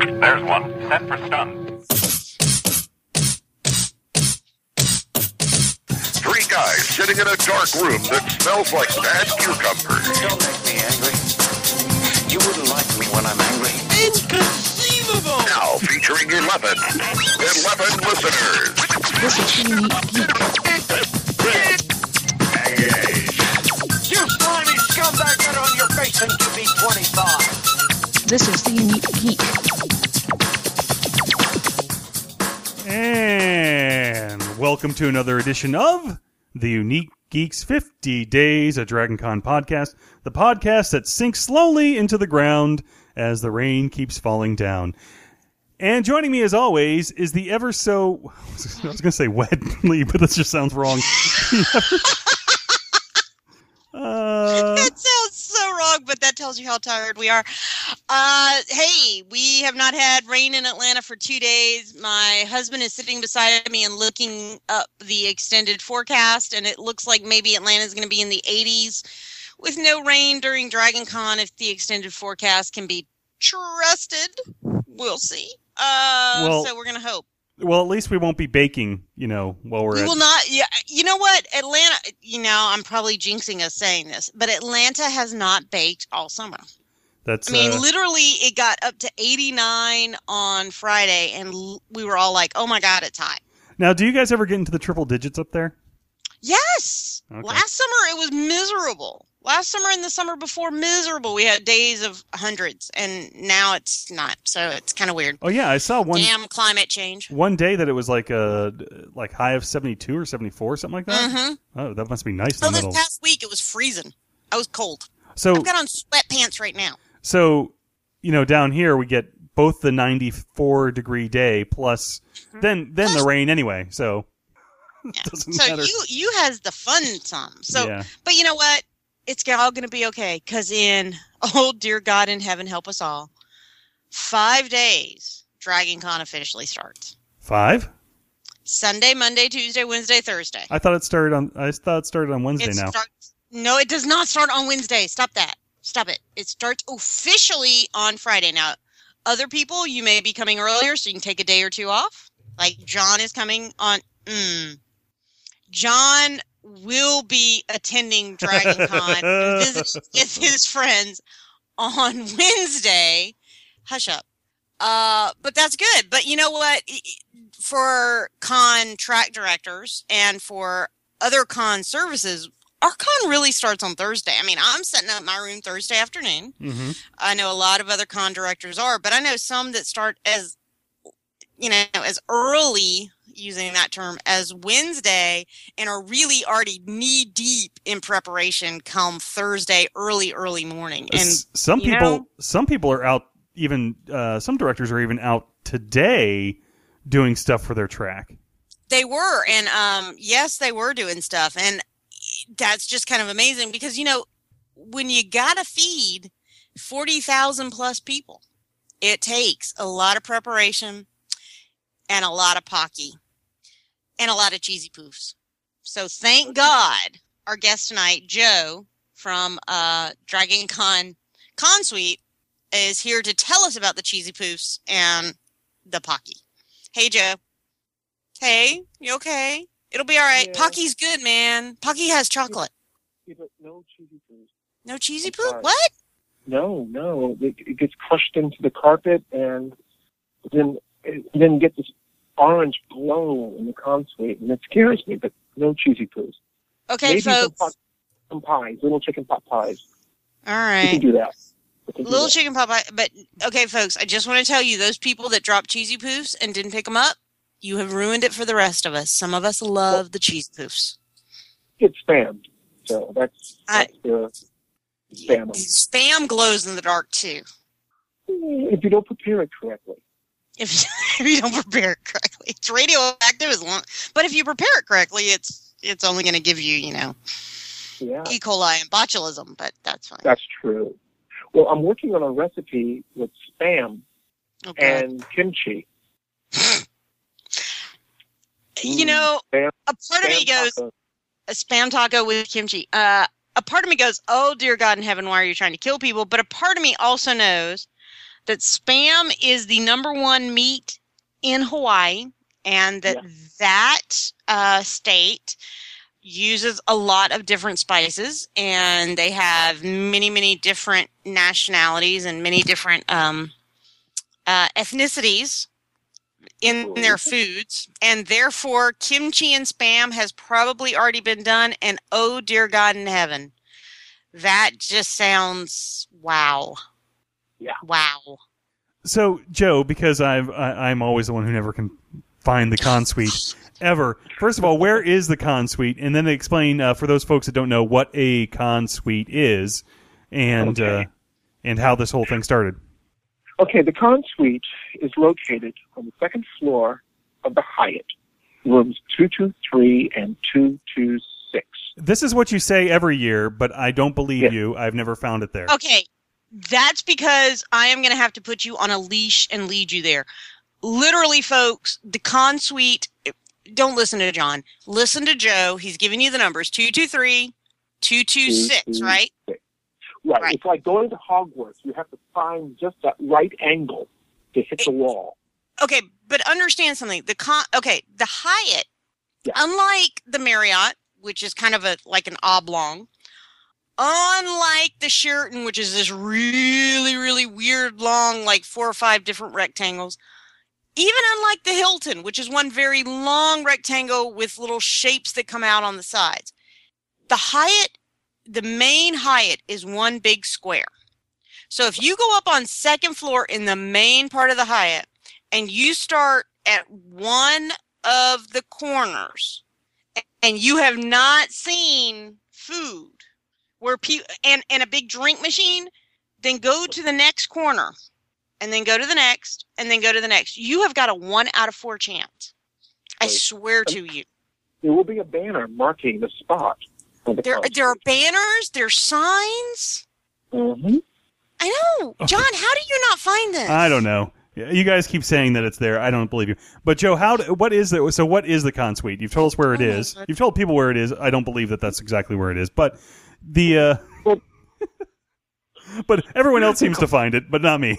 There's one. Set for stun. Three guys sitting in a dark room that smells like bad cucumbers. Don't make me angry. You wouldn't like me when I'm angry. Inconceivable! Now featuring 11 listeners. This is the Unique Geek. You slimy scumbag, get on your face and give me 25. This is the Unique Geek. And welcome to another edition of the Unique Geeks 50 Days of Dragon Con podcast, the podcast that sinks slowly into the ground as the rain keeps falling down. And joining me as always is the ever so, I was going to say wetly, but that just sounds wrong. That sounds so wrong, but that tells you how tired we are. Hey, we have not had rain in Atlanta for 2 days. My husband is sitting beside me and looking up the extended forecast, and it looks like maybe Atlanta is going to be in the 80s with no rain during Dragon Con if the extended forecast can be trusted. We'll see. So we're going to hope. Well, at least we won't be baking, while we're We will not. Yeah, you know what? Atlanta, I'm probably jinxing us saying this, but Atlanta has not baked all summer. Literally, it got up to 89 on Friday, and we were all like, oh my God, it's hot. Now, do you guys ever get into the triple digits up there? Yes. Okay. Last summer, it was miserable. Last summer and the summer before, miserable. We had days of hundreds, and now it's not. So it's kind of weird. Oh, yeah. I saw one. Damn climate change. One day that it was like a high of 72 or 74, something like that. Mm-hmm. Oh, that must be nice in the middle. This past week, it was freezing. I was cold. So I've got on sweatpants right now. So, down here we get both the 94-degree day plus then the rain anyway. So it doesn't matter. So you has the fun some. So, yeah. But you know what? It's all going to be okay, because oh, dear God in heaven, help us all, 5 days, Dragon Con officially starts. 5? Sunday, Monday, Tuesday, Wednesday, Thursday. I thought it started on Wednesday now. No, it does not start on Wednesday. Stop that. Stop it. It starts officially on Friday. Now, other people, you may be coming earlier, so you can take a day or two off. Like John is coming on. John will be attending Dragon Con and visiting with his friends on Wednesday. Hush up. But that's good. But you know what? For con track directors and for other con services, our con really starts on Thursday. I mean, I'm setting up my room Thursday afternoon. Mm-hmm. I know a lot of other con directors are, but I know some that start as early, using that term, as Wednesday, and are really already knee deep in preparation come Thursday early morning. And some people are out, even some directors are even out today doing stuff for their track. They were, and yes, they were doing stuff, and that's just kind of amazing because when you gotta feed 40,000 plus people, it takes a lot of preparation and a lot of Pocky and a lot of cheesy poofs. So thank God our guest tonight, Joe from Dragon Con Suite, is here to tell us about the cheesy poofs and the Pocky. Hey, Joe. Hey, you okay? It'll be all right. Yeah. Pocky's good, man. Pocky has chocolate. Yeah, but no cheesy poofs. No cheesy poop? What? No. It gets crushed into the carpet and then get this orange glow in the con suite, and it scares me, but no cheesy poos. Okay, maybe folks. Some pies, little chicken pot pies. All right. You can do that. Little chicken pot pie. But, okay, folks, I just want to tell you, those people that dropped cheesy poofs and didn't pick them up, you have ruined it for the rest of us. Some of us love the cheese poofs. It's spam. So that's the spam. Spam glows in the dark, too. If you don't prepare it correctly. If you don't prepare it correctly. It's radioactive but if you prepare it correctly, it's only going to give you, E. coli and botulism, but that's fine. That's true. Well, I'm working on a recipe with spam and kimchi. A part of me goes, a spam taco with kimchi. A part of me goes, oh, dear God in heaven, why are you trying to kill people? But a part of me also knows that Spam is the number one meat in Hawaii, and that state uses a lot of different spices, and they have many, many different nationalities and many different ethnicities in their foods, and therefore kimchi and Spam has probably already been done, and oh dear God in heaven, that just sounds wow. Yeah. Wow. So, Joe, because I'm always the one who never can find the con suite ever. First of all, where is the con suite? And then explain for those folks that don't know what a con suite is, and how this whole thing started. Okay, the con suite is located on the second floor of the Hyatt, rooms 223 and 226. This is what you say every year, but I don't believe Yes. you. I've never found it there. Okay, that's because I am going to have to put you on a leash and lead you there. Literally, folks, the con suite, don't listen to John. Listen to Joe. He's giving you the numbers, 223, 226, right? Right. It's like going to Hogwarts. You have to find just that right angle to hit the wall. Okay, but understand something. The Hyatt, Yeah. unlike the Marriott, which is kind of like an oblong, unlike the Sheraton, which is this really, really weird, long, like 4 or 5 different rectangles, even unlike the Hilton, which is one very long rectangle with little shapes that come out on the sides, the Hyatt, the main Hyatt, is one big square. So if you go up on second floor in the main part of the Hyatt and you start at one of the corners and you have not seen food where and a big drink machine, then go to the next corner and then go to the next and then go to the next. You have got a 1 out of 4 chance. I swear to you. There will be a banner marking the spot. There are banners, there are signs. Mm-hmm. I know. John, how do you not find this? I don't know. You guys keep saying that it's there. I don't believe you. But Joe, what is the con suite? You've told us where it is. You've told people where it is. I don't believe that that's exactly where it is. But but everyone else seems to find it, but not me.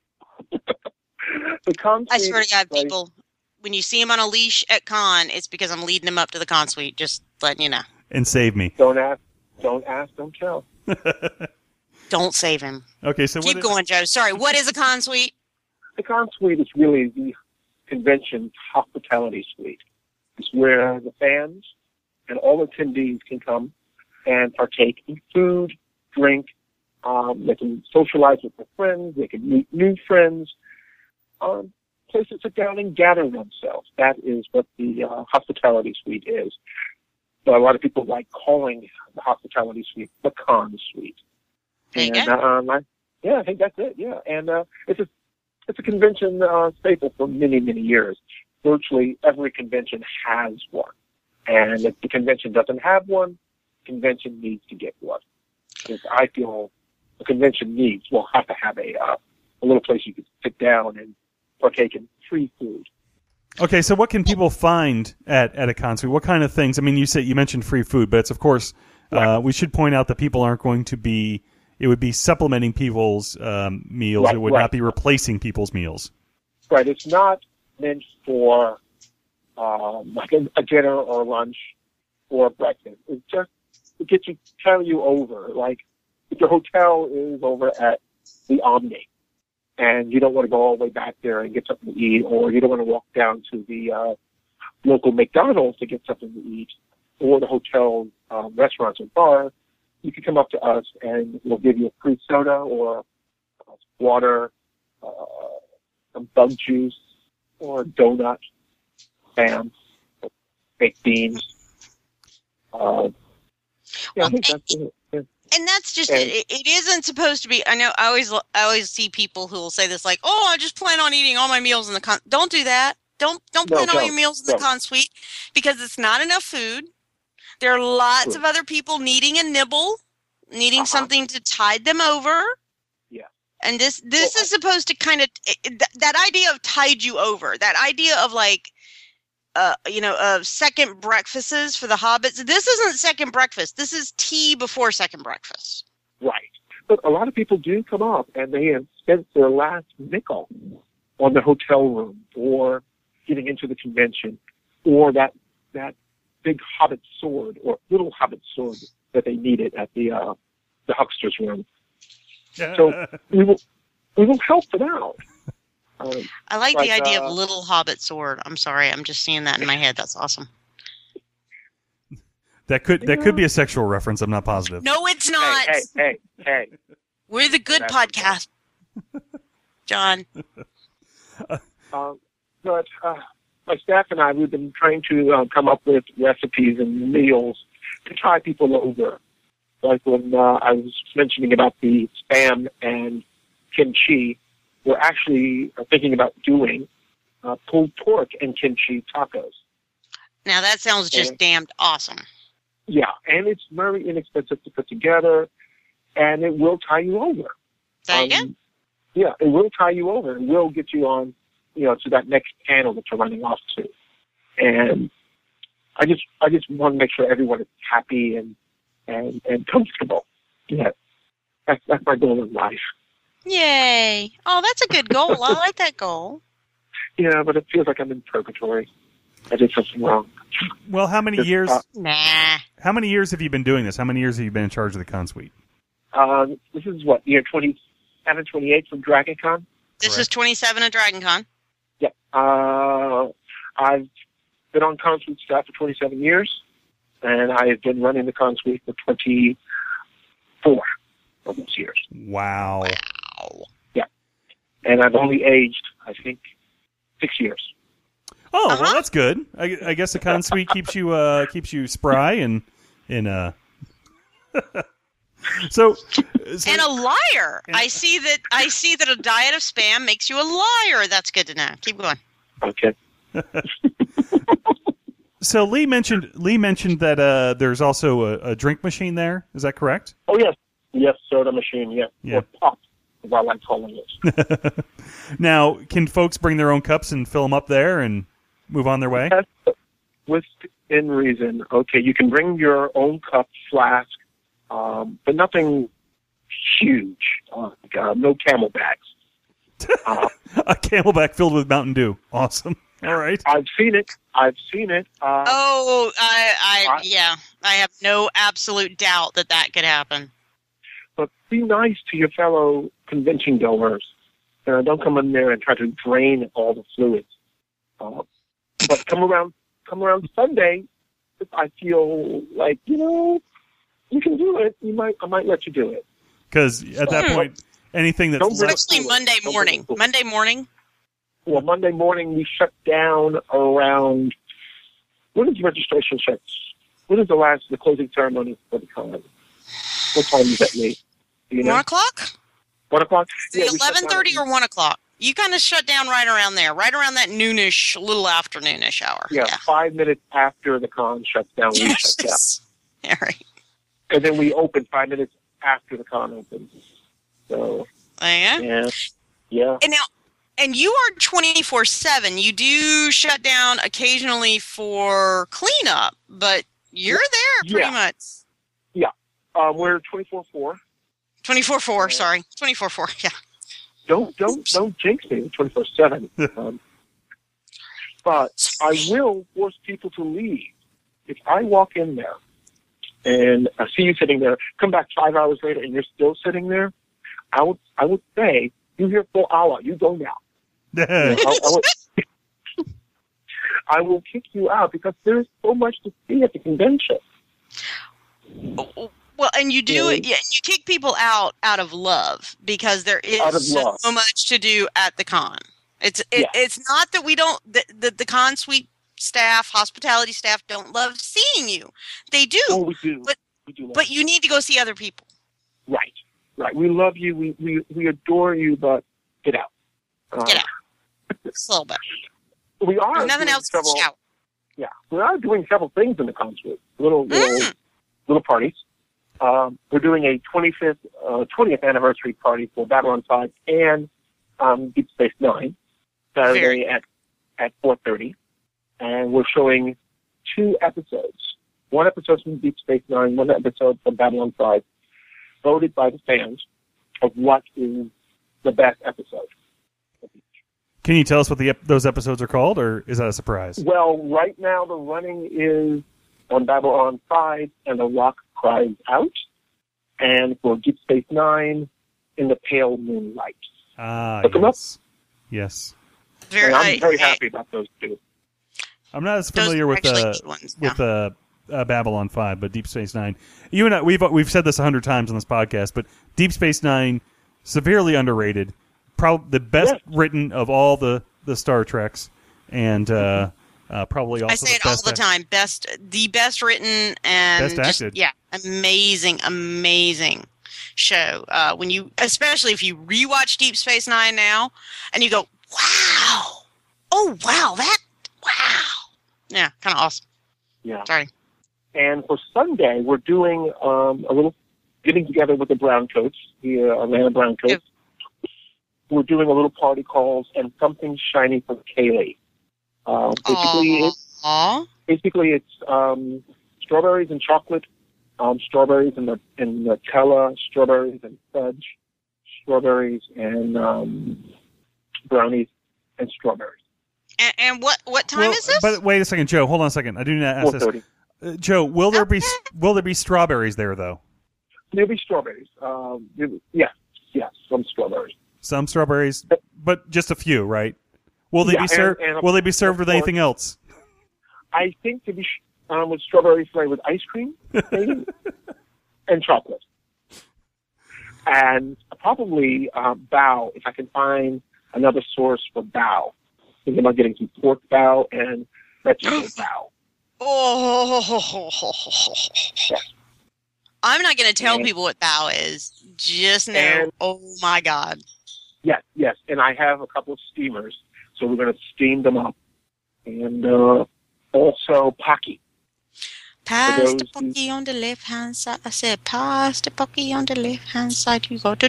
The con I suite swear to God, is like- people, when you see him on a leash at con, it's because I'm leading him up to the con suite. Just letting you know. And save me. Don't ask, don't tell. Don't save him. Okay, so Keep going, Joe. Sorry, what is a con suite? The con suite is really the convention hospitality suite. It's where the fans and all attendees can come and partake in food, drink. They can socialize with their friends. They can meet new friends. Place to sit down and gather themselves. That is what the hospitality suite is. So a lot of people like calling the hospitality suite the con suite. There you And, go. I think that's it. Yeah, and it's a convention staple for many, many years. Virtually every convention has one, and if the convention doesn't have one, the convention needs to get one. Because I feel the convention will have to have a little place you can sit down and partake in free food. Okay, so what can people find at a con suite? What kind of things? I mean, you mentioned free food, but it's of course we should point out that people aren't going to be. It would be supplementing people's meals. Right, it would not be replacing people's meals. Right. It's not meant for like a dinner or lunch or breakfast. It's just to carry you over. Like if your hotel is over at the Omni and you don't want to go all the way back there and get something to eat, or you don't want to walk down to the local McDonald's to get something to eat, or the hotel restaurants and bars, you can come up to us and we'll give you a free soda or water, some bug juice, or a donut, Spam, baked beans. I think that's it. Yeah. And that's just it. It isn't supposed to be. I know. I always see people who will say this, like, "Oh, I just plan on eating all my meals in the con." Don't do that. Don't plan all your meals in the con suite, because it's not enough food. There are lots of other people needing a nibble, needing something to tide them over. Yeah. And this is supposed to kind of that idea of tide you over. That idea of like, of second breakfasts for the hobbits. This isn't second breakfast. This is tea before second breakfast. Right. But a lot of people do come up, and they have spent their last nickel on the hotel room, or getting into the convention, or that big Hobbit sword, or little Hobbit sword that they needed at the huckster's room. So we will help them out. I like the idea of little Hobbit sword. I'm sorry, I'm just seeing that in my head. That's awesome. That could be a sexual reference. I'm not positive. No, it's not. Hey. We're the good podcast, John. But my staff and I, we've been trying to come up with recipes and meals to try people over. Like when I was mentioning about the Spam and kimchi, we're actually thinking about doing pulled pork and kimchi tacos. Now that sounds just damned awesome. Yeah, and it's very inexpensive to put together, and it will tie you over. There you go. Yeah, it will tie you over, and will get you on, to that next panel that you're running off to. And I just want to make sure everyone is happy and comfortable. Yeah, that's my goal in life. Yay! Oh, that's a good goal. I like that goal. Yeah, but it feels like I'm in purgatory. I did something wrong. Well, how many years? Nah. How many years have you been doing this? How many years have you been in charge of the Con Suite? This is what, year 27, 28 from Dragon Con? This is 27 at Dragon Con. Yeah. I've been on Con Suite staff for 27 years, and I have been running the Con Suite for 24 of those years. Wow. Yeah. And I've only aged, I think, 6 years. Oh, well, that's good. I guess the Con Suite keeps you spry and so and a liar. I see that a diet of Spam makes you a liar. That's good to know. Keep going. Okay. So Lee mentioned that there's also a drink machine there. Is that correct? Oh yes, soda machine. Yeah. Or pop, as I like calling it. Now, can folks bring their own cups and fill them up there and move on their way? Within reason. Okay, you can bring your own cup, flask, but nothing huge. No Camelbacks. A Camelback filled with Mountain Dew. Awesome. All right. I've seen it. I have no absolute doubt that could happen. But be nice to your fellow convention goers. Don't come in there and try to drain all the fluids. But come around Sunday, if I feel like, you can do it, I might let you do it. Because at that point, anything that's especially Monday morning. Monday morning? Well, Monday morning we shut down around, when is registration shut? When is the closing ceremony for the con? What time is that, Lee? 1 o'clock? 1 o'clock? Yeah, 11:30 or 1 o'clock. You kind of shut down right around there, right around that noonish, little afternoonish hour. Yeah, 5 minutes after the con shuts down, we shut down. All right. And then we open 5 minutes after the con opens. So, yeah. And you are 24/7. You do shut down occasionally for cleanup, but you're there pretty much. Yeah. We're 24/4. 24/4, sorry. 24/4, yeah. Don't jinx me 24/7. But I will force people to leave. If I walk in there and I see you sitting there, come back 5 hours later and you're still sitting there, I would say, you're here for an hour. You go now. I will kick you out because there's so much to see at the convention. Well, and you do it. Yeah, you kick people out of love because there is so much to do at the con. It's not that we don't the Con Suite staff, hospitality staff don't love seeing you. They do. Oh, we do. But you need to go see other people. Right. We love you. We adore you. But get out. Get out. Just a little bit. We are. There's nothing else to shout. Yeah, we are doing several things in the Con Suite. Little parties. We're doing a 20th anniversary party for Babylon 5 and Deep Space Nine Saturday at 4:30, and we're showing 2 episodes. One episode from Deep Space Nine, one episode from Babylon 5, voted by the fans. of what is the best episode. Can you tell us what those episodes are called, or is that a surprise? Well, right now the running is on Babylon 5 and The Rock Cries Out, and for Deep Space Nine, In the Pale Moonlight. Look them up. Yes. And I'm very happy about those two. I'm not as familiar with Babylon 5, but Deep Space Nine. You and I, we've said this 100 times on this podcast, but Deep Space Nine, severely underrated. Probably the best written of all the Star Treks, and probably also I say it all the time. The best written and best acted. Amazing show. Especially if you rewatch Deep Space Nine now, and you go, wow, yeah, kind of awesome. Yeah. Sorry. And for Sunday, we're doing a little getting together with the Browncoats, the Atlanta Browncoats. Yep. We're doing a little party called "And Something Shiny for Kaylee." Basically, it's strawberries and chocolate, strawberries and Nutella, strawberries and fudge, strawberries and brownies, and strawberries. And what time is this? But wait a second, Joe. Hold on a second. I do need to ask 4:30. this. Joe, will there be strawberries there though? There'll be strawberries. Yes, some strawberries. Some strawberries, but just a few, right? Will they be served? Will they be served with anything else? I think to be with strawberry flavored ice cream, maybe, and chocolate, and probably bao if I can find another source for bao. Thinking about getting some pork bao and vegetable bao. I'm not going to tell people what bao is. Just know, oh my God. Yes, and I have a couple of steamers, so we're going to steam them up. And also Pocky. Pass the Pocky on the left-hand side. I said, pass the Pocky on the left-hand side. You go,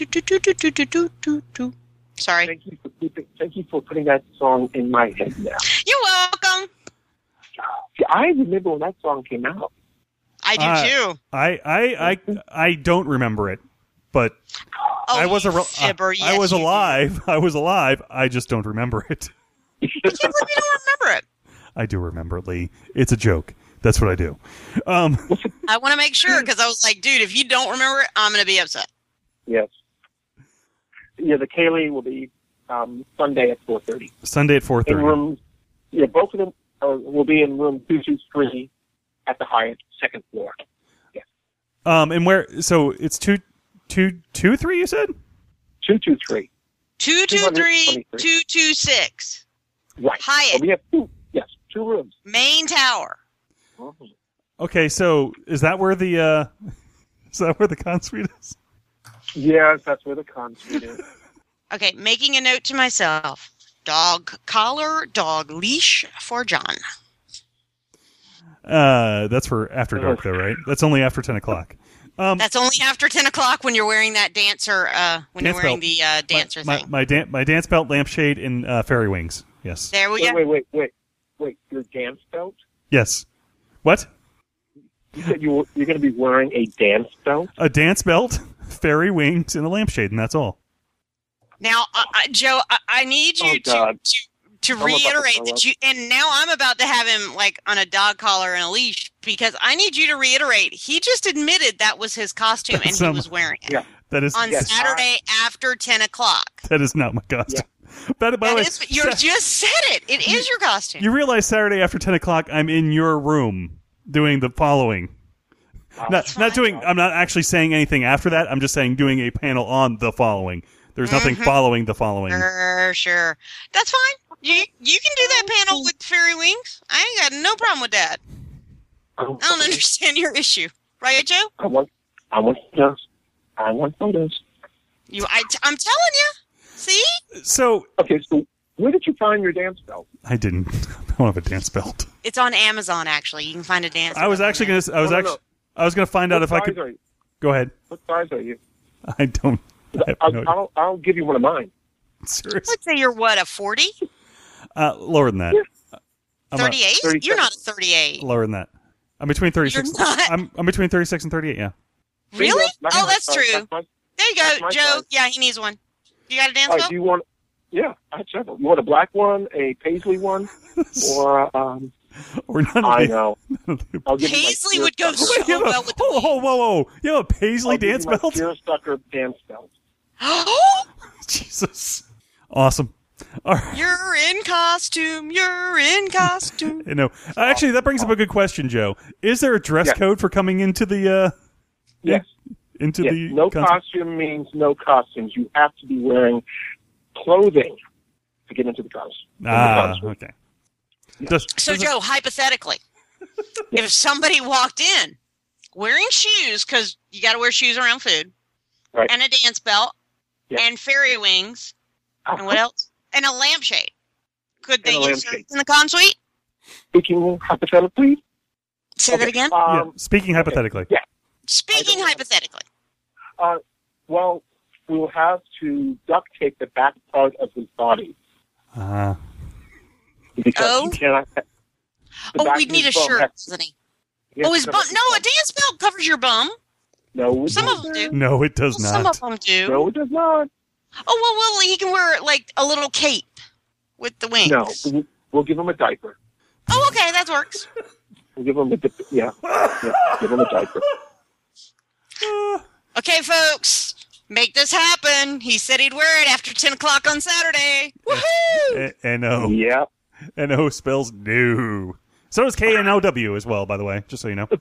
do. Sorry. Thank you for putting that song in my head now. You're welcome. See, I remember when that song came out. I do too. I don't remember it, but I was alive. I was alive. I just don't remember it. I can't believe you don't remember it. I do remember it, Lee. It's a joke. That's what I do. I want to make sure because I was like, dude, if you don't remember it, I'm going to be upset. Yes. Yeah, the Kaylee will be Sunday at 4:30. Sunday at 4:30. Both of them will be in room 223 at the Hyatt, second floor. Yes. And where? So it's 223. You said 223. 223, 226. Right. Hyatt. So we have two rooms. Main tower. Mm-hmm. Okay, so is that where the consuite is? Yes, that's where the consuite is. Okay, making a note to myself. Dog collar, dog leash for John. That's for after dark, though, right? That's only after 10 o'clock. That's only after 10 o'clock when you're wearing that dancer, when you're wearing the dancer thing. My dance belt, lampshade, and fairy wings. Yes. There we go. Wait. Your dance belt? Yes. What? You said you're going to be wearing a dance belt? A dance belt, fairy wings, and a lampshade, and that's all. Now, Joe, I need you to reiterate that you. And now I'm about to have him like on a dog collar and a leash because I need you to reiterate. He just admitted that was his costume and he was wearing it. Yeah. That is on Saturday after 10 o'clock. That is not my costume. Yeah. By the way, you just said it. It is your costume. You realize Saturday after 10 o'clock, I'm in your room doing the following. Not doing. I'm not actually saying anything after that. I'm just saying doing a panel on the following. There's nothing following the following. Sure. That's fine. You can do that panel with fairy wings. I ain't got no problem with that. I don't understand your issue, right, Joe? I want photos. I'm telling you. See? So where did you find your dance belt? I didn't. I don't have a dance belt. It's on Amazon. Actually, you can find a dance. I was actually going to. I was going to find out if I could. Go ahead. What size are you? I don't. I'll give you one of mine. Seriously? Let's say you're what, a 40? Lower than that. Yeah. 38? You're not a 38. Lower than that. I'm between 36. You're not. I'm between 36 and 38. Yeah. Really? Oh, that's true. There you That's go, my Joe. size. Yeah, he needs one. You got a dance All right, belt? do you want? Yeah, I have several. You want a black one, a paisley one, or Or none of I the- know. I'll give Paisley you my would go seersucker. so well with the Whoa. You have a paisley I'll give dance you my belt? seersucker dance belt. Jesus. Awesome. All right. You're in costume. You're in costume. You know, actually, that brings up a good question, Joe. Is there a dress Yeah. code for coming into the Yes. into Yes. the No concert? costume means no costumes. You have to be wearing clothing to get into the costume. Okay. Does, So, does it- Joe, hypothetically, if somebody walked in wearing shoes, because you got to wear shoes around food, Right. and a dance belt, Yeah. and fairy wings, and what else? And a lampshade. Could they And a use lampshade. in the con suite? Speaking hypothetically. Say that again. yeah, speaking hypothetically. Yeah. Speaking hypothetically. Well, we will have to duct tape the back part of his body because Oh? you cannot. the Oh, back we'd of need a his bum shirt, has- doesn't he? he has Oh, to his cover bum. No, a dance belt covers your bum. No, it Some of doesn't. them do. No, it does Some not. of them do. No, it does not. Oh, well, he can wear like a little cape with the wings. No, we'll give him a diaper. Oh, okay, that works. We'll give him yeah, give him a diaper. Okay, folks, make this happen. He said he'd wear it after 10 o'clock on Saturday. Woohoo! N-O. Yeah. N-O spells no. So does K-N-O-W as well, by the way, just so you know.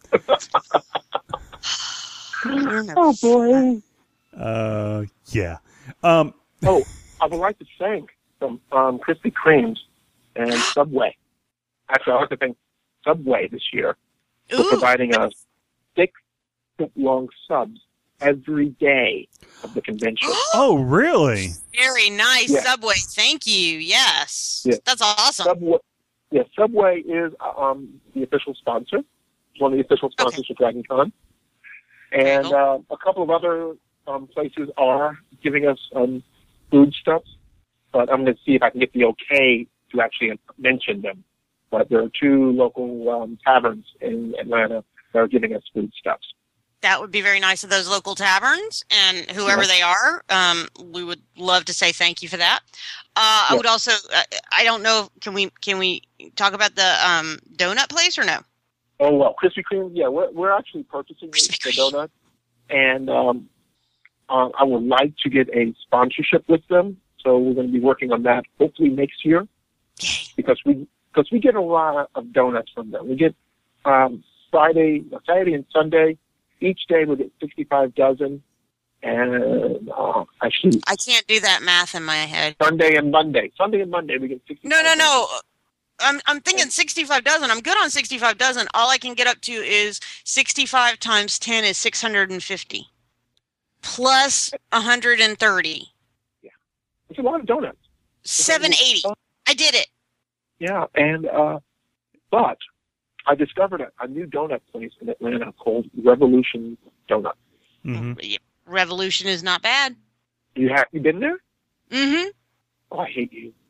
Oh boy. Yeah. Oh, I would like to thank some Krispy Kremes and Subway. Actually, I like to thank Subway this year for Ooh, providing us 6-foot-long subs every day of the convention. Oh, really? very nice, Yeah. Subway. Thank you. Yes. Yeah. That's awesome. Subway is the official sponsor. It's one of the official sponsors for Dragon Con. And Cool. a couple of other places are giving us food stuff. But I'm going to see if I can get the okay to actually mention them. But there are 2 local taverns in Atlanta that are giving us food stuffs. That would be very nice of those local taverns and whoever they are. We would love to say thank you for that. I would also, I don't know, can we talk about the donut place or no? Oh, well, Krispy Kreme, yeah, we're actually purchasing the donut. And I would like to get a sponsorship with them. So we're going to be working on that hopefully next year. Because we get a lot of donuts from them. We get Saturday and Sunday. Each day we get 65 dozen. And actually, I can't do that math in my head. Sunday and Monday we get 65. No. I'm thinking 65 dozen. I'm good on 65 dozen. All I can get up to is 65 times 10 is 650. Plus 130. It's a lot of donuts. 780. I did it. Yeah, and but I discovered a new donut place in Atlanta called Revolution Donut. Mm-hmm. Revolution is not bad. You been there? Mm-hmm. Oh, I hate you.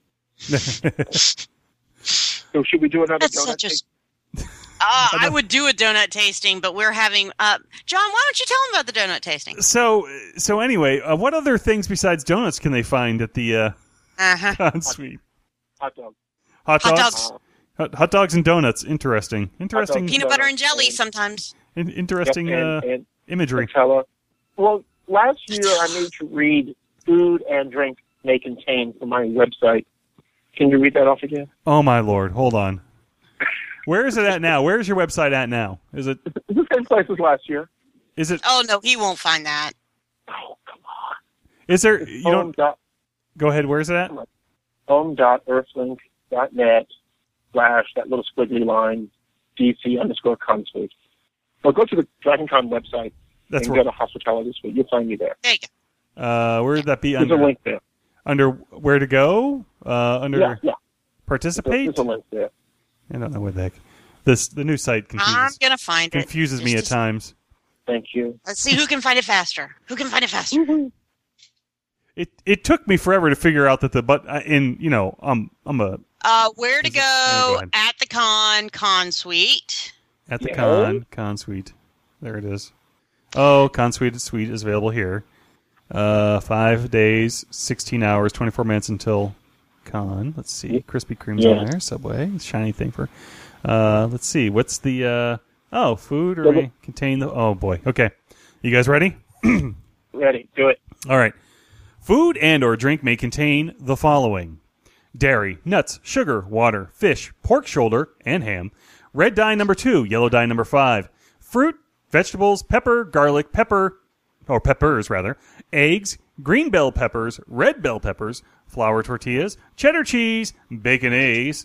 So should we do another That's donut? such a... taste? I would do a donut tasting, but we're having... John, why don't you tell them about the donut tasting? So anyway, what other things besides donuts can they find at the Uh-huh. con suite? Hot dog. Hot Hot dogs? dogs. Hot dogs and donuts. Interesting. Interesting. dogs. Peanut butter and jelly sometimes. Interesting and imagery. Nutella. Well, last year I made you read food and drink may contain from my website. Can you read that off again? Oh my lord! Hold on. Where is it at now? Where is your website at now? Is it? It's the same place as last year. Is it? Oh, no, he won't find that. Oh, come on. Is there? You don't. Go ahead. Where is it at? home.earthlink.net / that little squiggly line DC_concert. Or go to the DragonCon website That's and where. go to Hospitality Suite. You'll find me there. There you go. Where would that be There's a under? link there. Under where to go? Under Yeah. participate. There's a link there. I don't know what the heck. The new site I'm going to find it. confuses me at Just a- times. Thank you. Let's see who can find it faster. Who can find it faster? It took me forever to figure out that I'm a Where to Go go ahead. at the con suite. at the Yeah. con suite. There it is. Oh, con suite is available here. 5 days, 16 hours, 24 minutes until con. Let's see. Krispy Kreme's on there. Subway. Shiny thing for... let's see. What's the... food or may contain the... Oh, boy. Okay. You guys ready? Ready. Do it. All right. Food and or drink may contain the following: dairy, nuts, sugar, water, fish, pork shoulder, and ham, red dye number 2, yellow dye number 5, fruit, vegetables, pepper, garlic, peppers, eggs, green bell peppers, red bell peppers, flour tortillas, cheddar cheese, bacon eggs,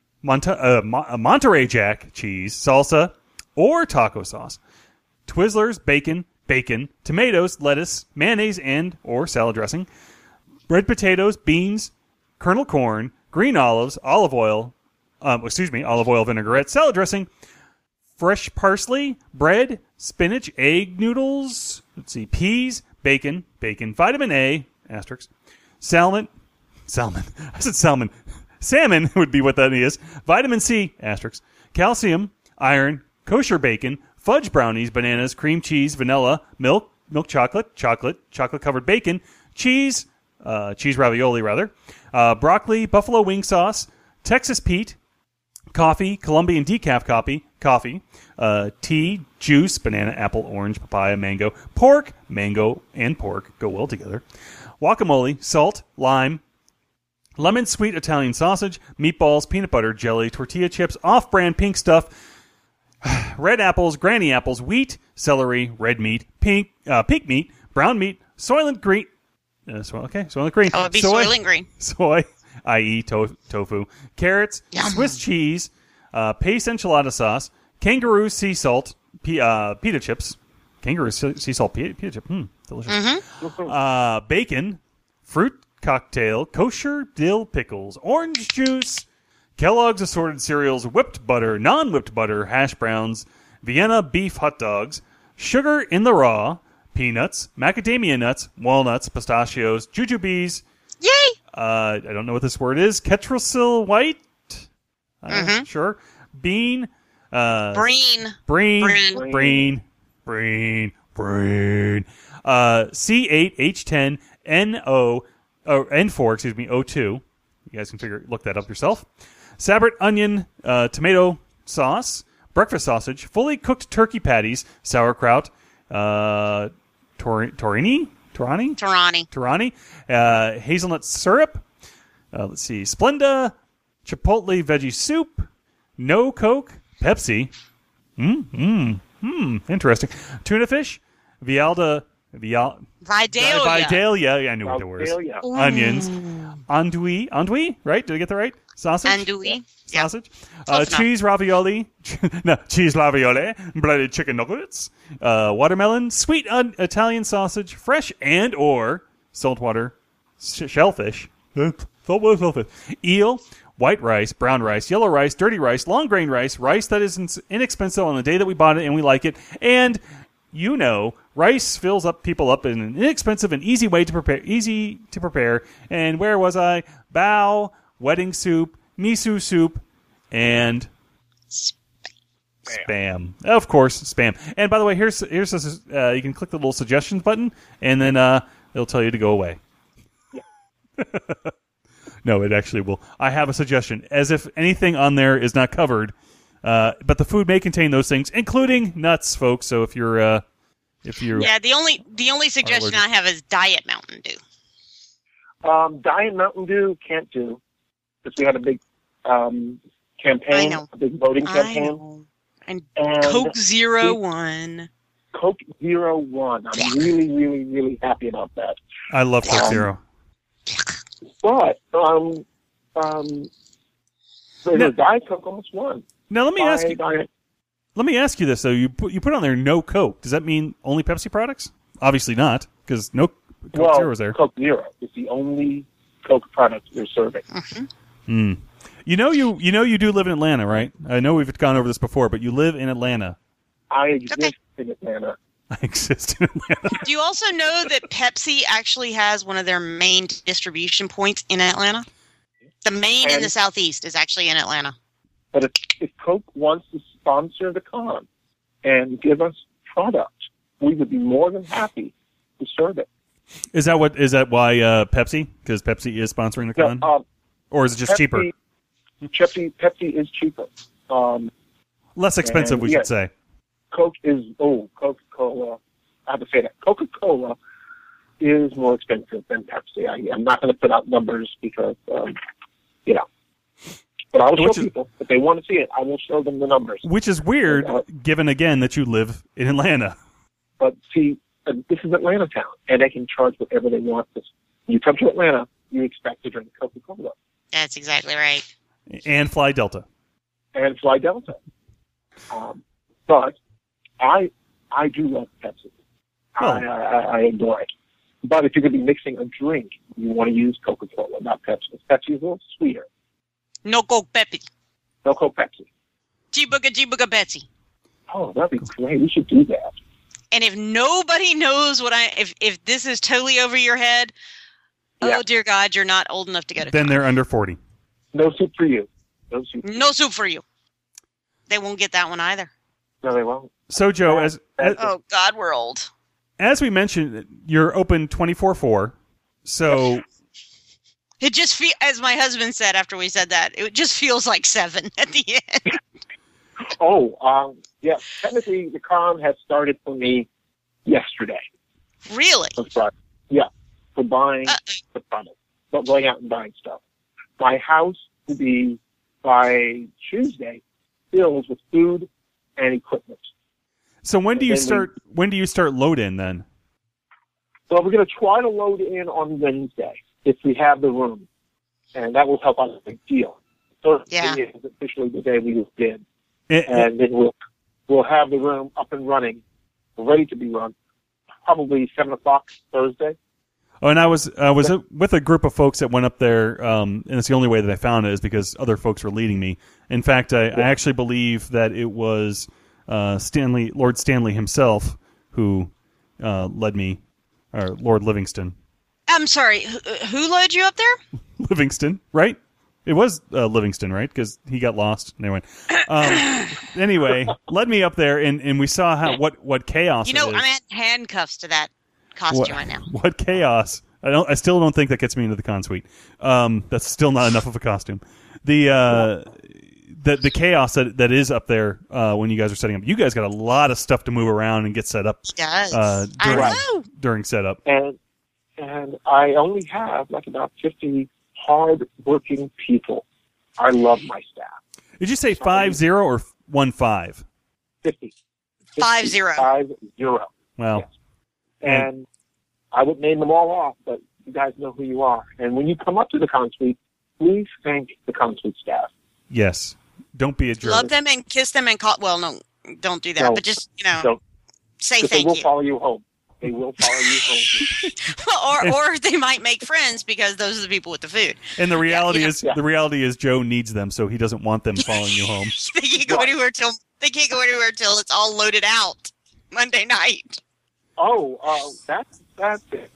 Monterey Jack cheese, salsa, or taco sauce, Twizzlers, bacon, tomatoes, lettuce, mayonnaise and or salad dressing, red potatoes, beans, kernel corn, green olives, olive oil vinaigrette, salad dressing, fresh parsley, bread, spinach, egg noodles, peas, bacon, vitamin A, asterisk, salmon, I said salmon, salmon would be what that is, vitamin C, asterisk, calcium, iron, kosher bacon, fudge brownies, bananas, cream cheese, vanilla, milk chocolate covered bacon, cheese ravioli broccoli, buffalo wing sauce, Texas Pete, coffee, Colombian decaf coffee, tea, juice, banana, apple, orange, papaya, mango, pork, mango and pork go well together, guacamole, salt, lime, lemon sweet Italian sausage, meatballs, peanut butter, jelly, tortilla chips, off-brand pink stuff, red apples, granny apples, wheat, celery, red meat, pink meat, brown meat, Soylent Green. Soylent Green. Oh, it'd be Soylent Green. Soy, i.e. tofu, carrots, Yum. Swiss cheese, paste enchilada sauce, kangaroo sea salt, pita chips. Kangaroo sea salt pita chip. Delicious. Mm-hmm. Bacon, fruit cocktail, kosher dill pickles, orange juice, Kellogg's assorted cereals, whipped butter, non-whipped butter, hash browns, Vienna beef hot dogs, sugar in the raw, peanuts, macadamia nuts, walnuts, pistachios, jujubes. Yay! I don't know what this word is. Ketracil white? Sure. Bean. Breen. C8H10 N4, O2. You guys can look that up yourself. Sabret onion, tomato sauce, breakfast sausage, fully cooked turkey patties, sauerkraut, Torani, hazelnut syrup. Let's see, Splenda, chipotle veggie soup, no Coke, Pepsi. Interesting. Tuna fish, Vidalia. Vidalia. I knew what the word is. Onions, andouille, right? Did I get that right? Sausage. Andouille. Sausage. Cheese ravioli. Cheese ravioli. Breaded chicken nuggets. Watermelon. Sweet Italian sausage. Fresh and or saltwater shellfish. Saltwater shellfish. Eel. White rice, brown rice, yellow rice, dirty rice, long grain rice that is inexpensive on the day that we bought it and we like it, and rice fills people up in an inexpensive and easy to prepare. And where was I? Bao, wedding soup, miso soup, and spam. Of course, spam. And by the way, here's you can click the little suggestions button, and then it'll tell you to go away. No, it actually will. I have a suggestion, as if anything on there is not covered. But the food may contain those things, including nuts, folks. So if you're the only suggestion I have is Diet Mountain Dew. Diet Mountain Dew can't do, because we had a big campaign, a big voting campaign. And Coke Zero One. Coke Zero One. I'm really, really, really happy about that. I love Coke Zero. But the Diet Coke almost won. Now let me ask you. Let me ask you this though: you put on there no Coke. Does that mean only Pepsi products? Obviously not, because no Coke Zero is there. Coke Zero is the only Coke product they're serving. Mm-hmm. You do live in Atlanta, right? I know we've gone over this before, but you live in Atlanta. I exist in Atlanta. I exist in Atlanta. Do you also know that Pepsi actually has one of their main distribution points in Atlanta? The main in the Southeast is actually in Atlanta. But if Coke wants to sponsor the con and give us product, we would be more than happy to serve it. Is that why Pepsi? Because Pepsi is sponsoring the con, or is it just cheaper? Pepsi is cheaper. Less expensive, we should say. Coke is Coca-Cola. I have to say that Coca-Cola is more expensive than Pepsi. I'm not going to put out numbers because but I will show people if they want to see it. I will show them the numbers. Which is weird, given again that you live in Atlanta. But see, this is Atlanta town, and they can charge whatever they want. You come to Atlanta, you expect to drink Coca-Cola. That's exactly right. And fly Delta. But I do love Pepsi. Oh. I adore it. But if you're going to be mixing a drink, you want to use Coca-Cola, not Pepsi. Pepsi is a little sweeter. No Coke Pepsi. No Coke Pepsi. G-Booga Pepsi. Oh, that'd be great. We should do that. And if nobody knows if this is totally over your head, oh dear God, you're not old enough to go to Then con. they're under 40. No soup for you. No soup for you. They won't get that one either. No, they won't. So, Joe, as Oh God, we're old. As we mentioned, you're open 24/4. So It just as my husband said after we said that, it just feels like 7 at the end. Yeah. Technically, the con has started for me yesterday. Really? Yeah, for buying the product, but going out and buying stuff. My house will be by Tuesday filled with food and equipment. So when do you start? When do you start load in then? Well, we're going to try to load in on Wednesday if we have the room, and that will help out a big deal. Thursday is officially the day we load in, and then we'll have the room up and running, ready to be run, probably 7:00 Thursday. Oh, and I was with a group of folks that went up there, and it's the only way that I found it is because other folks were leading me. In fact, I actually believe that it was Lord Stanley himself who led me, or Lord Livingston. I'm sorry, who led you up there? Livingston, right? It was Livingston, right? Because he got lost. Anyway, led me up there, and we saw what chaos. I'm in handcuffs to that costume right now. What chaos! I still don't think that gets me into the con suite. That's still not enough of a costume. The chaos that is up there when you guys are setting up. You guys got a lot of stuff to move around and get set up. Yes, during setup. And I only have like about 50 hard-working people. I love my staff. Did you say 50 or 15? 50. 50. 50. Wow. Yes. And I would name them all off, but you guys know who you are. And when you come up to the con suite, please thank the con suite staff. Yes. Don't be a jerk. Love them and kiss them and call. Well, no, don't do that. No, but just don't. Say But thank they will you. follow you home. They will follow you home. or they might make friends because those are the people with the food. And the reality is Joe needs them, so he doesn't want them following you home. They can't go anywhere till it's all loaded out Monday night. That's it.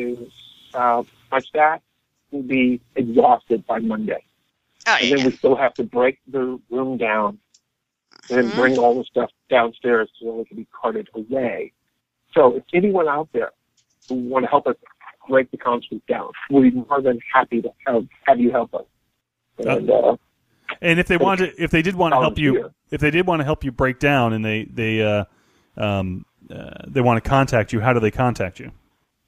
My staff will be exhausted by Monday. And then we still have to break the room down and then bring all the stuff downstairs so it can be carted away. So if anyone out there who want to help us break the con suite down, we'll be more than happy to have you help us. And if they did want to help you break down, and they want to contact you, how do they contact you?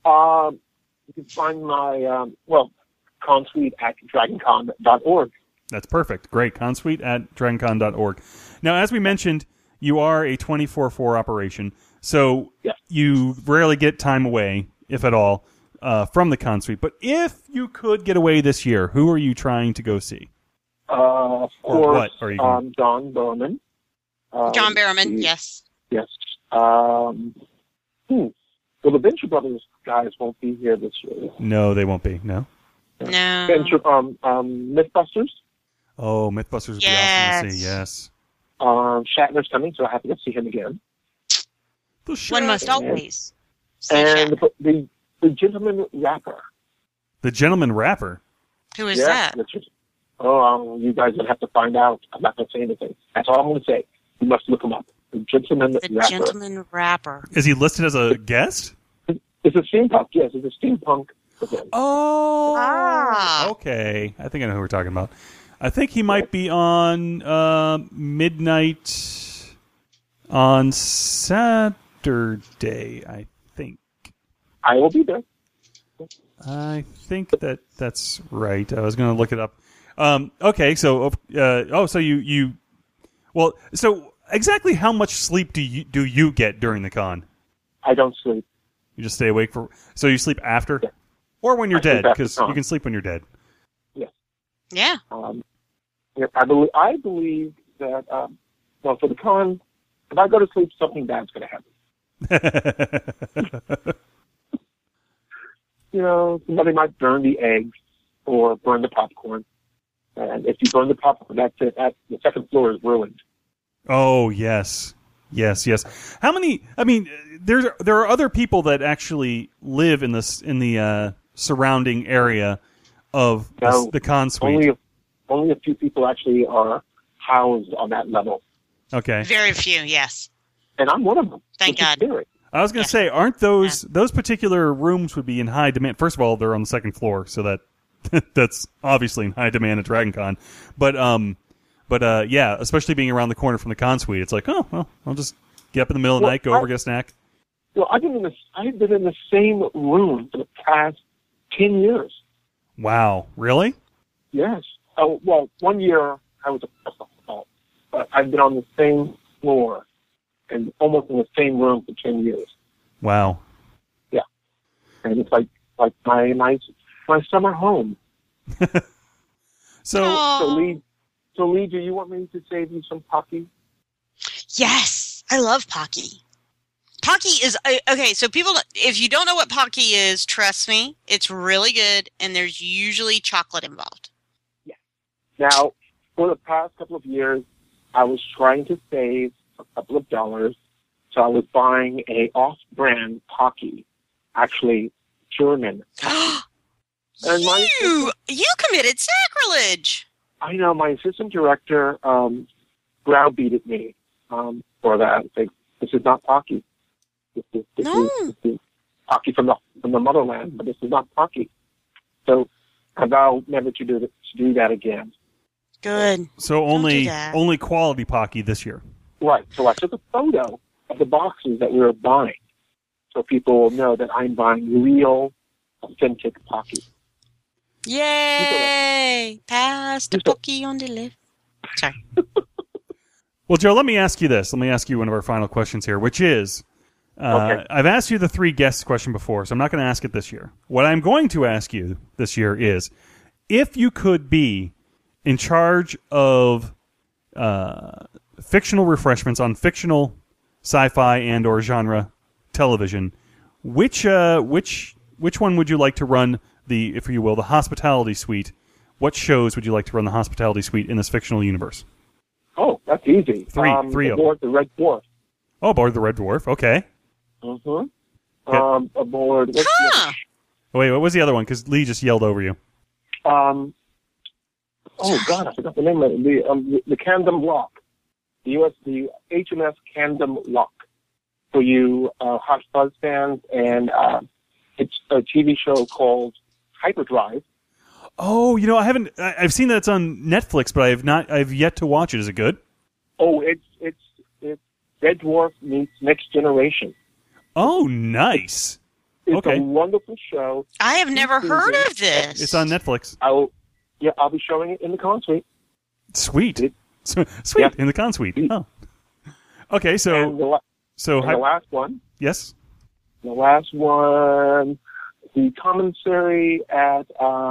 You can find my consuite at dragoncon.org. That's perfect. Great. Consuite at dragoncon.org. Now, as we mentioned, you are a 24/4 operation, so you rarely get time away, if at all, from the consuite. But if you could get away this year, who are you trying to go see? Of course, John Barrowman. John Barrowman, yes. Yes. Well, the Venture Brothers guys won't be here this year. No, they won't be. No. Mythbusters. Oh, Mythbusters would be awesome to see. Yes. Shatner's coming, so I have to go see him again. One must always. And the Gentleman Rapper. The Gentleman Rapper? Who is that? You guys will have to find out. I'm not going to say anything. That's all I'm going to say. You must look him up. The Gentleman Rapper. Gentleman Rapper. Is he listed as a guest? It's a steampunk. Yes, it's a steampunk event. Oh, Ah. okay. I think I know who we're talking about. I think he might be on midnight on Saturday, I think. I will be there. I think that's right. I was going to look it up. Okay, so so you well, so exactly how much sleep do you get during the con? I don't sleep. You just stay awake so you sleep after, Yeah. or when you're I sleep dead, after because con. you can sleep when you're dead. Yes. Yeah. Yeah, I believe that. Well, for the con, if I go to sleep, something bad's going to happen. Somebody might burn the eggs or burn the popcorn. And if you burn the popcorn, that's it. The second floor is ruined. Oh, yes. Yes. How many? I mean, there are other people that actually live in the surrounding area of the con suite. Only a few people actually are housed on that level, Okay. Very few, yes. and I'm one of them. Thank which is God. scary. I was going to say, aren't those particular rooms would be in high demand? First of all, they're on the second floor, so that's obviously in high demand at DragonCon. But yeah, especially being around the corner from the con suite, it's like, oh well, I'll just get up in the middle of the night, go over, get a snack. Well, I've been in the same room for the past 10 years. Wow, really? Yes. Oh, well, 1 year I was a assault, but I've been on the same floor and almost in the same room for 10 years. Wow. Yeah. And it's like my summer home. So Aw. So Lee, do you want me to save you some Pocky? Yes, I love Pocky. Pocky is okay. So people, if you don't know what Pocky is, trust me, it's really good, and there's usually chocolate involved. Now, for the past couple of years, I was trying to save a couple of dollars, so I was buying a off-brand Pocky, actually German. And You committed sacrilege. I know my assistant director browbeated me for that. Like, this is not Pocky. This is Pocky from the motherland, but this is not Pocky. So I vow never to do that again. Good. So do only that. quality Pocky this year. Right. So I took a photo of the boxes that we were buying, so people will know that I'm buying real, authentic Pocky. Yay! Pass the Pocky on the left. Sorry. Well, Joe, let me ask you this. Let me ask you one of our final questions here, which is, Okay. I've asked you the 3 guests question before, so I'm not going to ask it this year. What I'm going to ask you this year is, if you could be in charge of fictional refreshments on fictional sci-fi and or genre television, which one would you like to run the, if you will, the hospitality suite? What shows would you like to run the hospitality suite in this fictional universe? Oh, that's easy. Three of them. Aboard the Red Dwarf. Oh, aboard the Red Dwarf. Okay. Mm-hmm. Yeah. Aboard. What's the Huh. Oh, wait, what was the other one? Because Lee just yelled over you. Oh God, I forgot the name of it. The Camden Lock, the HMS Camden Lock, for you Hot Fuzz fans, and it's a TV show called Hyperdrive. Oh, I've seen that it's on Netflix, but I've yet to watch it. Is it good? Oh, it's Red Dwarf meets Next Generation. Oh, nice. It's Okay. a wonderful show. I have never heard of this. It's on Netflix. I'll be showing it in the con suite. Sweet. Sweet. Yeah. In the con suite. Oh. Okay, And so the last one, yes. the commissary at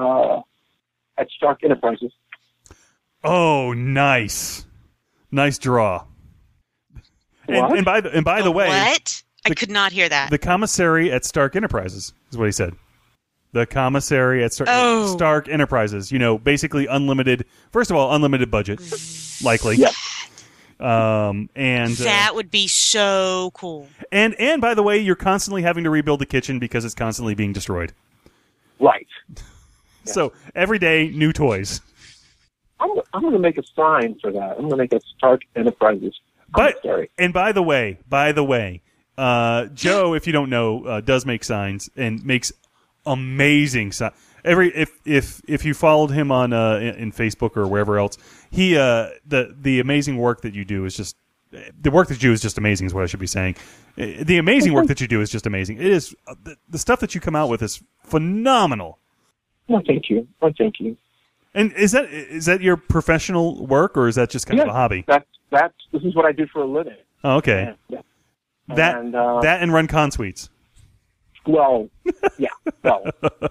Stark Enterprises. Oh, nice. Nice draw. What? And by the way, What? I could not hear that. the commissary at Stark Enterprises is what he said. The commissary at Oh. Stark Enterprises. Basically unlimited. First of all, unlimited budget, likely. Yeah. And That would be so cool. and by the way, you're constantly having to rebuild the kitchen because it's constantly being destroyed. Right. So every day, new toys. I'm going to make a sign for that. I'm going to make a Stark Enterprises But commissary. and by the way, Joe, if you don't know, does make signs and makes amazing signs. If you followed him on in Facebook or wherever else, he the amazing work that you do is just the work that you do is just amazing. Is what I should be saying. The amazing work that you do is just amazing. It is the stuff that you come out with is phenomenal. Well, thank you. Well, thank you. And is that your professional work or is that just kind of a hobby? This is what I do for a living. Oh, okay. Yeah. That and run con suites. Well, yeah. Well.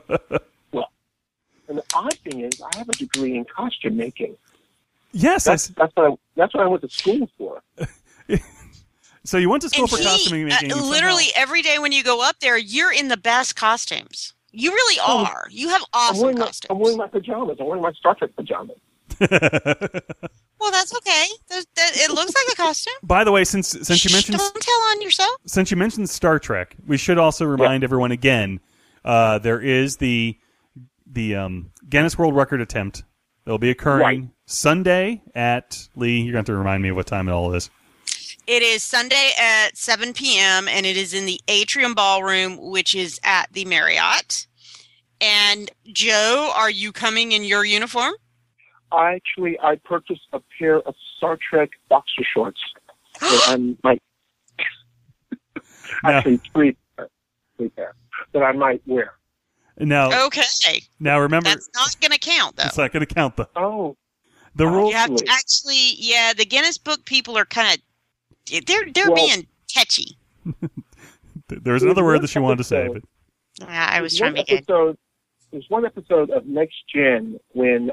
And the odd thing is, I have a degree in costume making. Yes, that's what I went to school for. So you went to school for costume making. Literally every day when you go up there, you're in the best costumes. You really are. You have awesome costumes. I'm wearing my pajamas. I'm wearing my Star Trek pajamas. Well, that's okay. It looks like a costume. By the way, since you mentioned, don't tell on yourself. Since you mentioned Star Trek, we should also remind everyone again. There is the Guinness World Record attempt. It'll be occurring Sunday at Lee. You're going to have to remind me of what time it all is. It is Sunday at 7 p.m. and it is in the Atrium Ballroom, which is at the Marriott. And Joe, are you coming in your uniform? I purchased a pair of Star Trek boxer shorts. And actually three pair that I might wear. Now, okay. Now remember, that's not going to count, though. It's not going to count, though. Oh, the rules. You have to actually, the Guinness Book people are kind of they're being touchy. There's another word that she wanted to say, but I was trying to be good. There's one episode of Next Gen when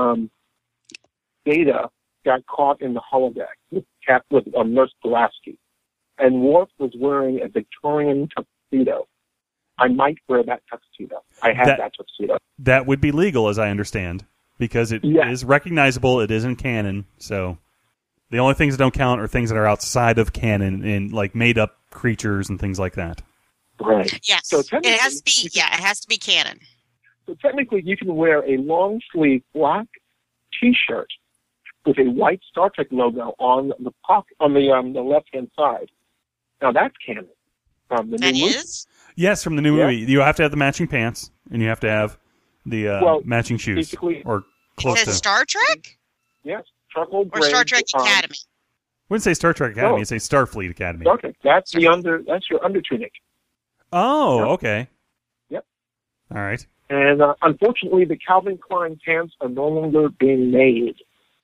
Data got caught in the holodeck with Nurse Pulaski, and Worf was wearing a Victorian tuxedo. I might wear that tuxedo. I have that tuxedo. That would be legal, as I understand, because it is recognizable. It isn't canon, so the only things that don't count are things that are outside of canon, and like made-up creatures and things like that. Right. Yes. So it has to be. It has to be canon. So technically, you can wear a long-sleeve black T-shirt with a white Star Trek logo on the the left-hand side. Now that's canon from the new movie. Yes, from the new movie. You have to have the matching pants, and you have to have the matching shoes or close to. Star Trek? Yes, charcoal gray. Or Star Trek Academy. I wouldn't say Star Trek Academy. I'd say Starfleet Academy. Star Trek. That's your under tunic. Oh, okay. Yep. All right. And unfortunately, the Calvin Klein pants are no longer being made.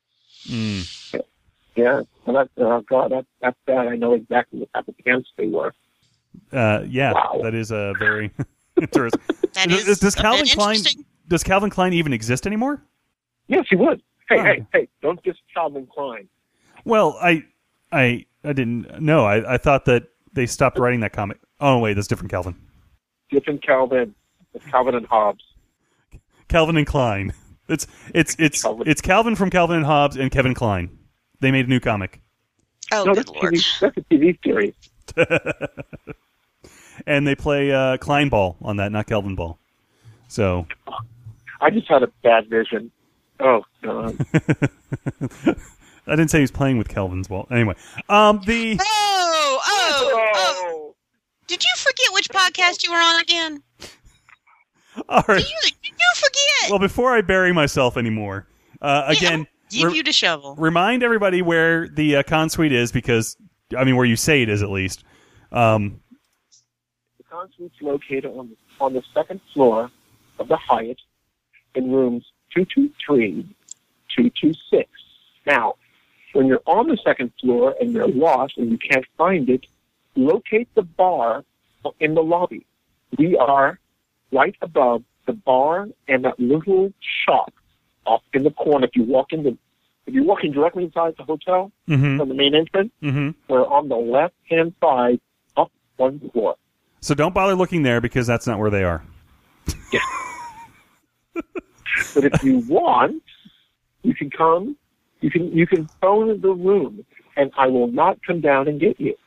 Yeah. Well, that's bad. I know exactly what type of pants they were. Wow. That is a very interesting. Does Calvin Klein even exist anymore? Yes, he would. Hey, don't diss Calvin Klein. Well, I didn't know. I thought that they stopped writing that comic. Oh wait, that's different Calvin. Different Calvin. It's Calvin and Hobbes. Calvin and Klein. It's Calvin from Calvin and Hobbes and Kevin Klein. They made a new comic. Oh, no, good Lord. That's a TV series. And they play Klein ball on that, not Kelvin ball. So I just had a bad vision. Oh, God. I didn't say he was playing with Kelvin's ball. Anyway, Oh! Did you forget which podcast you were on again? All right. Did you forget? Well, before I bury myself anymore, again, give you the shovel. Remind everybody where the con suite is, because where you say it is at least. The con suite's located on the second floor of the Hyatt in rooms 223, 226. Now, when you're on the second floor and you're lost and you can't find it, locate the bar in the lobby. We are right above the bar and that little shop off in the corner. If you're walking directly inside the hotel from the main entrance, we're on the left-hand side up one floor. So don't bother looking there because that's not where they are. Yeah. But if you want, you can come. You can phone the room, and I will not come down and get you.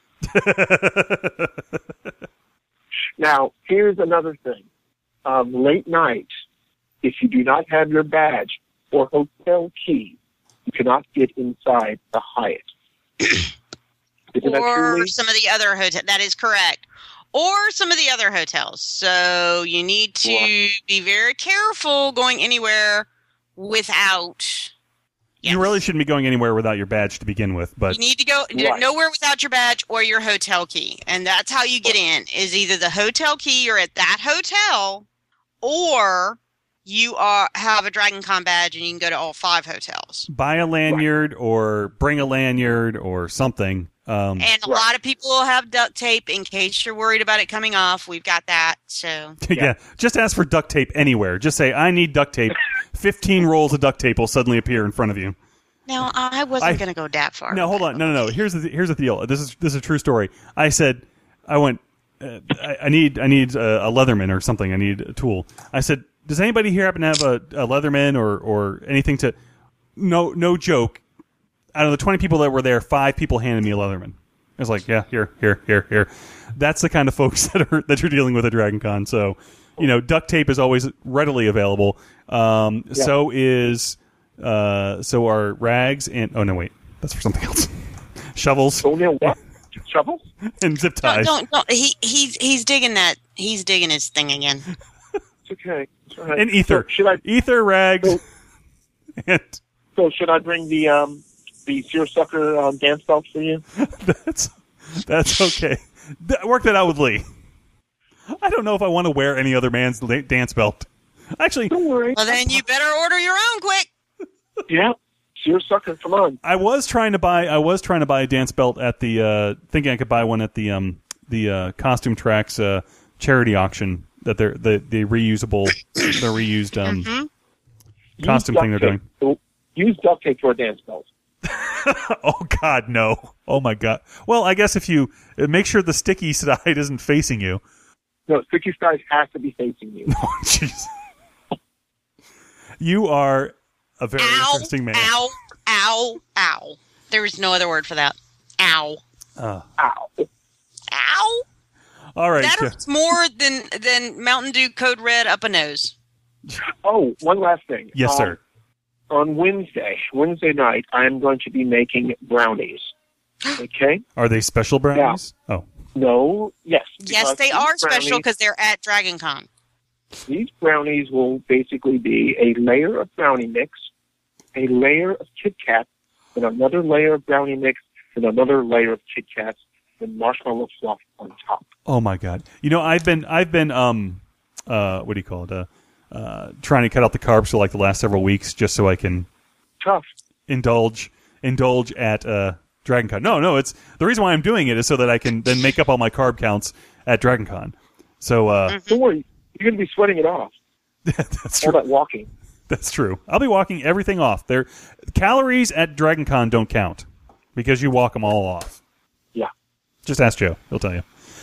Now, here's another thing. Late night, if you do not have your badge or hotel key, you cannot get inside the Hyatt. Isn't that or true, Lee? some of the other hotels. That is correct. Or some of the other hotels. So you need to be very careful going anywhere without. You really shouldn't be going anywhere without your badge to begin with. But You need to go Right. nowhere without your badge or your hotel key. And that's how you get in, is either the hotel key, you're at that hotel, or you have a Dragon Con badge and you can go to all 5 hotels. buy a lanyard or bring a lanyard or something. And a lot of people will have duct tape in case you're worried about it coming off. We've got that. So Yeah, just ask for duct tape anywhere. Just say, I need duct tape. 15 rolls of duct tape will suddenly appear in front of you. no, I wasn't going to go that far. No, hold on. No. Here's the deal. This is a true story. I went. I need a Leatherman or something. I need a tool. I said, does anybody here happen to have a Leatherman or anything to? No joke. Out of the 20 people that were there, 5 people handed me a Leatherman. I was like, yeah, here. That's the kind of folks that you're dealing with at Dragon Con. So, duct tape is always readily available. So are rags and wait, that's for something else. Shovels Oh, yeah, what? Shovels? and zip ties. Don't. He's digging that. He's digging his thing again. It's okay. It's all right. And ether. So should I? Ether, rags, and So should I bring the seersucker dance belt for you? that's okay. Work that out with Lee. I don't know if I want to wear any other man's dance belt. Actually, Don't worry. Well, then you better order your own quick. Yeah, seersucker. Come on. I was trying to buy a dance belt at the thinking I could buy one at the Costume Tracks charity auction that they're the reusable the reused costume thing they're doing. Use duct tape for a dance belt. Oh God, no! Oh my God. Well, I guess if you make sure the sticky side isn't facing you. No, sticky side has to be facing you. Oh, jeez. You are a very interesting man. Ow. There is no other word for that. Ow. Ow. Ow. All right. That hurts more than Mountain Dew Code Red up a nose. Oh, one last thing. Yes, sir. On Wednesday night, I am going to be making brownies. Okay? Are they special brownies? Oh. No, yes. Yes, because they these are special brownies- because they're at Dragon Con. These brownies will basically be a layer of brownie mix, a layer of Kit Kat, and another layer of brownie mix, and another layer of Kit Kats, and marshmallow fluff on top. Oh my God! I've been what do you call it? Trying to cut out the carbs for like the last several weeks, just so I can Tough. indulge at Dragon Con. No, it's the reason why I'm doing it is so that I can then make up all my carb counts at Dragon Con. So Don't worry, you're going to be sweating it off. that's All true. that walking. That's true. I'll be walking everything off. There, calories at Dragon Con don't count because you walk them all off. Yeah. Just ask Joe; he'll tell you.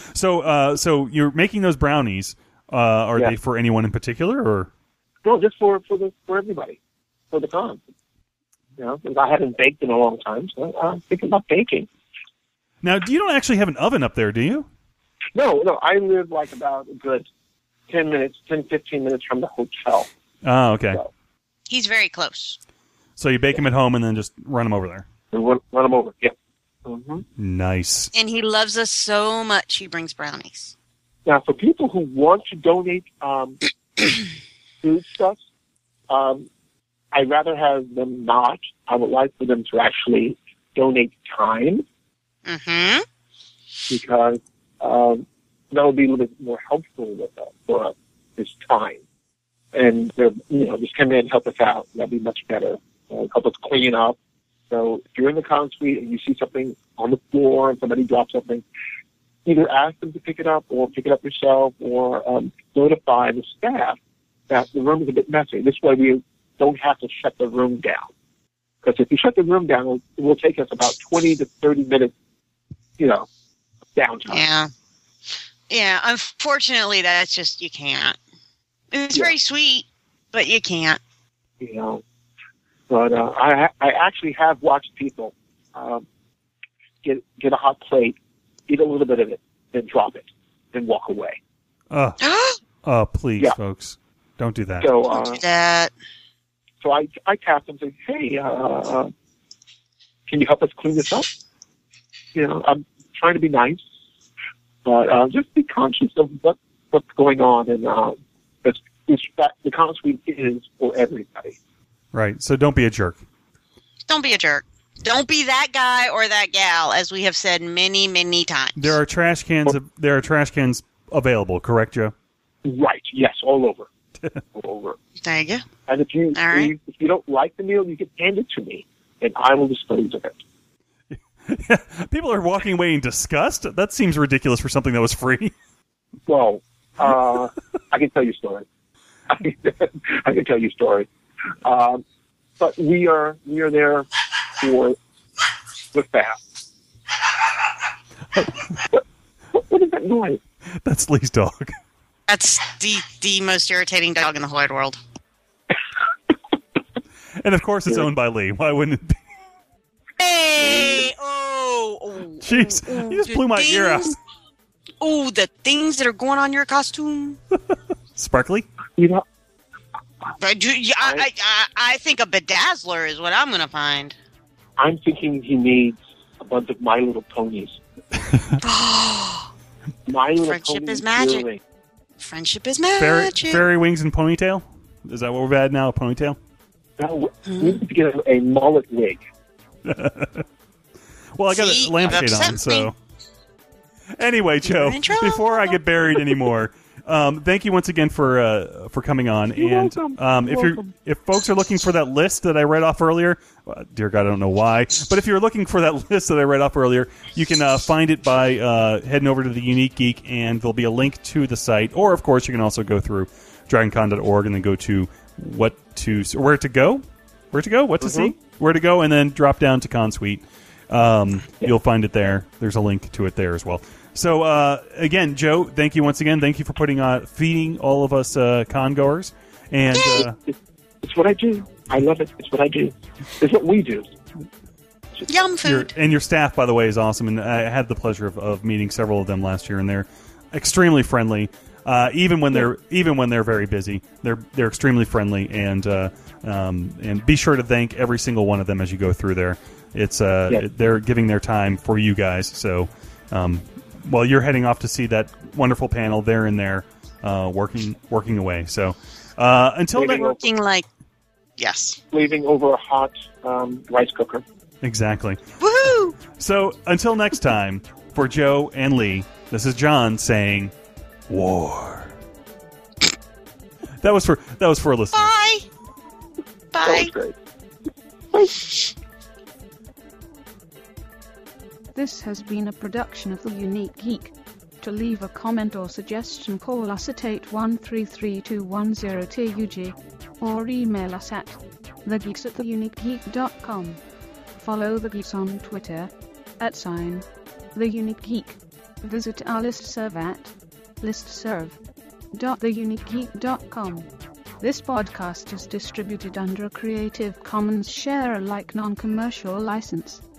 So you're making those brownies. Are Yeah. they for anyone in particular, or? No, just for everybody, for the con. Because I haven't baked in a long time, so I'm thinking about baking. Now, you don't actually have an oven up there, do you? No, I live like about a good 10, 15 minutes from the hotel. Oh, okay. So, He's very close. So you bake them at home and then just run them over there. run them over. Yeah. Mm-hmm. Nice. And he loves us so much, he brings brownies. Now, for people who want to donate food stuff, I'd rather have them not. I would like for them to actually donate time Mm-hmm. because that would be a little bit more helpful with us for this time. And just come in and help us out. That'd be much better. Help us clean up. So if you're in the con suite and you see something on the floor and somebody drops something, either ask them to pick it up or pick it up yourself or notify the staff that the room is a bit messy. This way we don't have to shut the room down. Because if you shut the room down, it will take us about 20 to 30 minutes, downtime. Yeah. Yeah, unfortunately, that's just, you can't. It's very sweet, but you can't. But I actually have watched people get a hot plate, eat a little bit of it, then drop it, then walk away. Please, Yeah. folks, don't do that. So, Don't do that. so I tapped them and said, "Hey, can you help us clean this up?" I'm trying to be nice, but just be conscious of what's going on, and the Con Suite is for everybody. Right. So don't be a jerk. Don't be a jerk. Don't be that guy or that gal, as we have said many, many times. There are trash cans. There are trash cans available. Correct, Joe? Right. Yes. All over. All over. There you go. And if you don't like the meal, you can hand it to me, and I will dispose of it. People are walking away in disgust. That seems ridiculous for something that was free. Well, I can tell you a story. I can tell you a story. But we are there for the fast. What is that noise? That's Lee's dog. That's the most irritating dog in the whole wide world. And of course, it's owned by Lee. Why wouldn't it be? Hey! Jeez, you just blew my ear out. Oh, the things that are going on your costume. Sparkly? I think a bedazzler is what I'm going to find. I'm thinking he needs a bunch of My Little Ponies. My Little Friendship Ponies is magic. earring. Friendship is magic. Fairy wings and ponytail? Is that what we've had now, a ponytail? No, we need to get a mullet wig. Well, I got a lampshade on, so... Anyway, Joe, before I get buried anymore, thank you once again for coming on. If folks are looking for that list that I read off earlier, dear God, I don't know why, but if you're looking for that list that I read off earlier, you can find it by heading over to the Unique Geek, and there'll be a link to the site. Or, of course, you can also go through DragonCon.org and then go to where to go, what to see, where to go, and then drop down to Con Suite. You'll find it there. There's a link to it there as well. So, again, Joe, thank you once again. Thank you for feeding all of us con goers. And it's what I do. I love it. It's what I do. It's what we do. Yum food. Your staff, by the way, is awesome. And I had the pleasure of meeting several of them last year, and they're extremely friendly. Even when they're very busy, they're extremely friendly. And be sure to thank every single one of them as you go through there. It's they're giving their time for you guys. So while you're heading off to see that wonderful panel, they're in there working away. So until then, slaving over a hot rice cooker. Exactly. Woohoo! So until next time, for Joe and Lee, this is John saying, "War." That was for a listener. Bye. That was great. This has been a production of The Unique Geek. To leave a comment or suggestion, call us at 813-210-TUG or email us at thegeeks@theuniquegeek.com. Follow The Geeks on Twitter @TheUniqueGeek. Visit our listserv at listserv.theuniquegeek.com. This podcast is distributed under a Creative Commons Share-alike non-commercial license.